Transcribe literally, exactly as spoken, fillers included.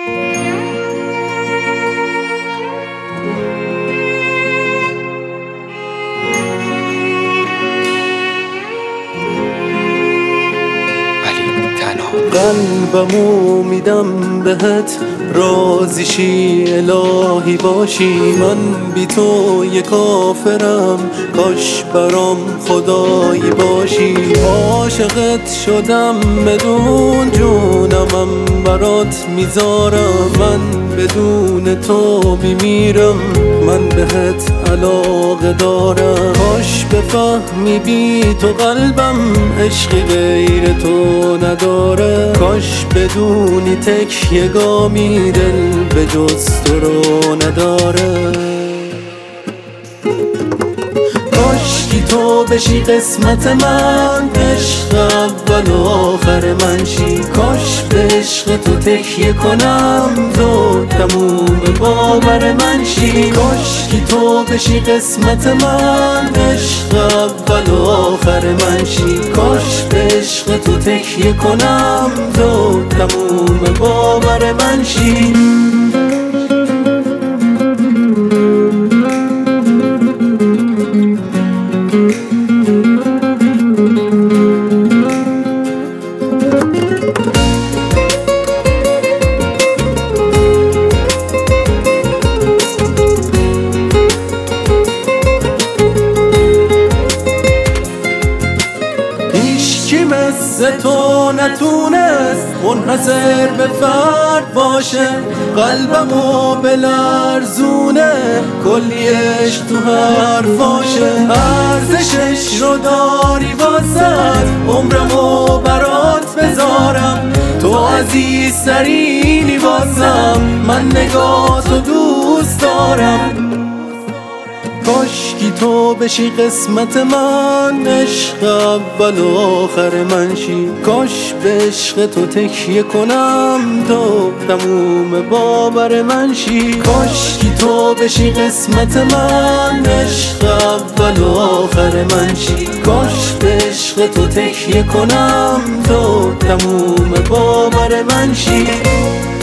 قلبمو میدم بهت راضیشی الهی باشی. من بی تو یه کافرم، کاش برام خدایی باشی. عاشقت شدم بدون جونمم برات میذارم. من بدون تو میمیرم، من بهت علاقه دارم. کاش بفهمی بی تو قلبم عشقی غیر تو نداره. کاش بدونی تکیه گامی دل به جز تو رو نداره. کاشکی تو بشی قسمت من، عشق اول و آخر من شی. کاش به عشق تو تکیه کنم، تو تموم باور من شی. کاشکی تو بشی قسمت من، عشق اول و آخر من شی. کاش به عشق تو تکیه کنم، تو تموم باور من شی. هیچکی مثل تو نتونست منحصر به فرد باشه. قلبمو بلرزونه کلی عشق تو حرفاشه. ارزشش رو داری واسد، عمرمو برات بذارم. تو عزیزترینی واسم، من نگاهتو دوست دارم. کاشکی تو بشی قسمت من، عشق اول و آخر من شی. کاش به عشق تو تکیه کنم، تو تموم باور من شی. کاشکی تو بشی قسمت من، عشق اول و آخر من شی. کاش به عشق تو تکیه کنم، تو تموم باور من شی.